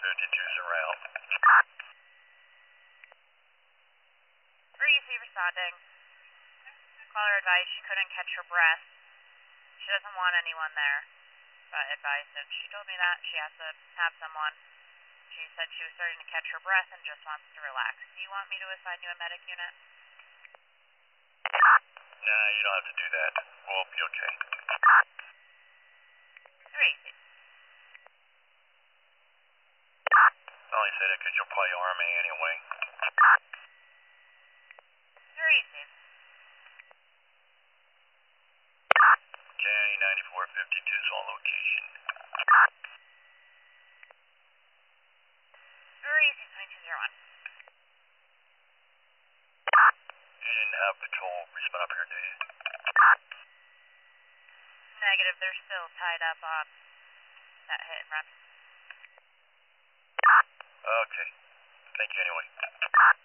92's around. Breezy responding. Caller advised she couldn't catch her breath. She doesn't want anyone there, but advised if she told me that, she has to have someone. She said she was starting to catch her breath and just wants to relax. Do you want me to assign you a medic unit? Nah, you don't have to do that. We'll be okay. Breezy. I only say that because you'll probably arm me anyway. Breezy. County 9452's on location. Breezy 2201. You didn't have patrol respond up here, did you? Negative, they're still tied up on that hit and run. Okay. Thank you anyway.